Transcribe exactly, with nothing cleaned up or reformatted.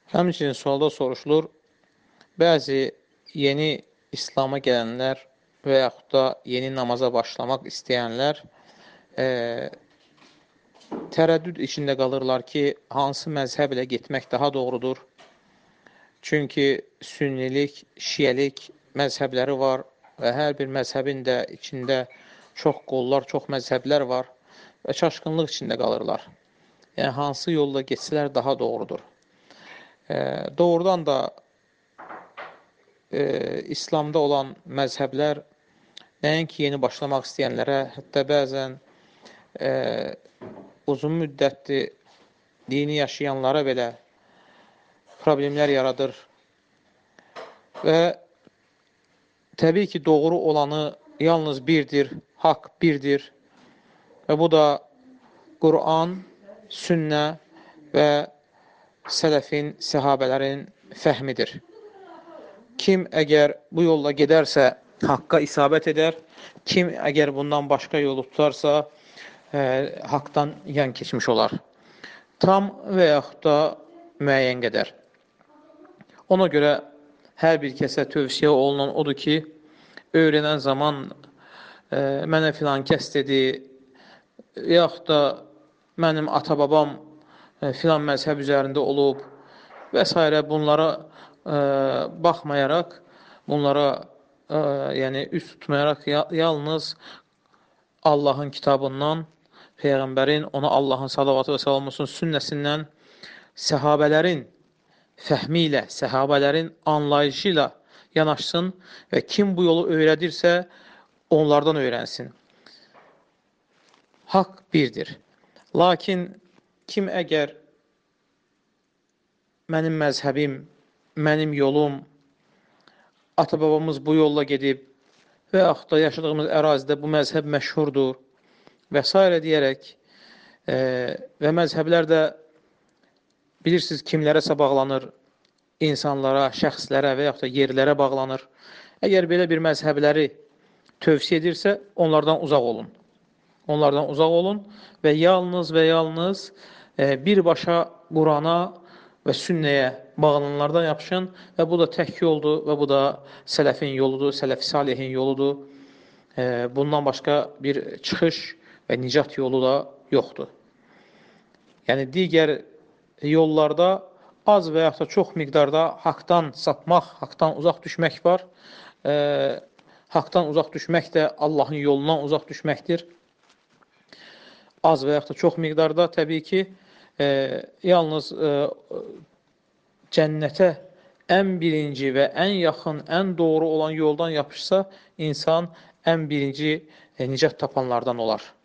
Həmçinin sualda soruşulur, bəzi yeni İslam'a gələnlər və yaxud da yeni namaza başlamaq istəyənlər e, tərəddüd içində qalırlar ki, hansı məzhəblə getmək daha doğrudur? Çünki sünnilik, şiəlik məzhəbləri var və hər bir məzhəbin də içində çox qollar, çox məzhəblər var və çaşqınlıq içində qalırlar. Yəni, hansı yolda geçsələr daha doğrudur? E, doğrudan da e, İslamda olan məzhəblər nəinki yeni başlamaq istəyənlərə, hətta bəzən e, uzun müddətli dini yaşayanlara belə problemlər yaradır və təbii ki, doğru olanı yalnız birdir, haqq birdir və bu da Quran, sünnə və sələfin, səhabələrin fəhmidir. Kim əgər bu yolla gedərsə, haqqa isabət edər, kim əgər bundan başqa yolu tutarsa, e, haqdan yan keçmiş olar. Tam və yaxud da müəyyən qədər. Ona görə hər bir kəsə tövsiyə olunan odur ki, öyrənən zaman e, mənə filan kəs dedi, yaxud da mənim ata-babam e, filan məzhəb üzərində olub və s. bunlara e, baxmayaraq, bunlara e, yəni üst tutmayaraq yalnız Allahın kitabından, Peyğəmbərin, ona Allahın salavatı və salam olsun sünnəsindən, səhabələrin fəhmi ilə, səhabələrin anlayışı ilə yanaşsın və kim bu yolu öyrədirsə, onlardan öyrənsin. Haqq birdir. Lakin kim əgər mənim məzhəbim, mənim yolum, ata-babamız bu yolla gedib və yaxud da yaşadığımız ərazidə bu məzhəb məşhurdur və s. deyərək e, və məzhəblər də bilirsiniz kimlərəsə bağlanır, insanlara, şəxslərə və yaxud da yerlərə bağlanır. Əgər belə bir məzhəbləri tövsiyə edirsə, onlardan uzaq olun. Onlardan uzaq olun və yalnız və yalnız e, birbaşa Qurana və sünnəyə bağlananlardan yapışın və bu da tək yoldur və bu da sələfin yoludur, sələf-i salihin yoludur. E, bundan başqa bir çıxış və nicat yolu da yoxdur. Yəni, digər yollarda az və yaxud da çox miqdarda haqdan sapmaq, haqdan uzaq düşmək var. E, haqdan uzaq düşmək də Allahın yolundan uzaq düşməkdir. Az və yaxud da çox miqdarda təbii ki, e, yalnız e, cənnətə ən birinci və ən yaxın, ən doğru olan yoldan yapışsa, insan ən birinci e, nicat tapanlardan olar.